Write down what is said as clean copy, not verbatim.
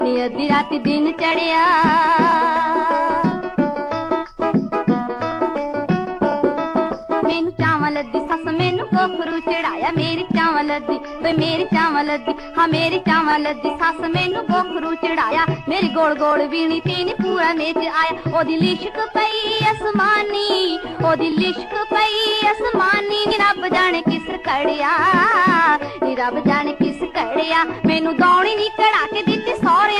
ਨੀ ਅੱਧੀ ਰਾਤੀ ਦਿਨ ਚੜਿਆ ਮੈਨੂੰ ਚਾਵਲ ਦੀ ਸੱਸ ਮੈਨੂੰ ਕੋਖਰੂ ਚੜਾਇਆ ਮੇਰੀ ਚਾਵਲ ਦੀ ਵੇ ਮੇਰੀ ਚਾਵਲ ਦੀ ਹਾਂ ਮੇਰੀ ਚਾਵਲ ਦੀ ਸੱਸ ਮੈਨੂੰ ਕੋਖਰੂ ਚੜਾਇਆ ਮੇਰੀ ਗੋਲ ਗੋਲ ਵੀਣੀ ਤੀਨ ਪੂਰਾ ਮੇਚ ਆਇਆ ਉਹਦੀ ਲਿਸ਼ਕ ਪਈ ਅਸਮਾਨੀ ਉਹਦੀ ਲਿਸ਼ਕ ਪਈ ਅਸਮਾਨੀ ਨੀ ਰੱਬ ਜਾਣੇ ਕਿਸ ਕੜਿਆ ਨੀ ਰੱਬ ਜਾਣੇ ਕਿਸ ਕੜਿਆ ਮੈਨੂੰ ਦੌਣੀ ਨੀ ਕੜਾ ਕੇ ਦਿੱਤੀ ਸਹੁਰਿਆਂ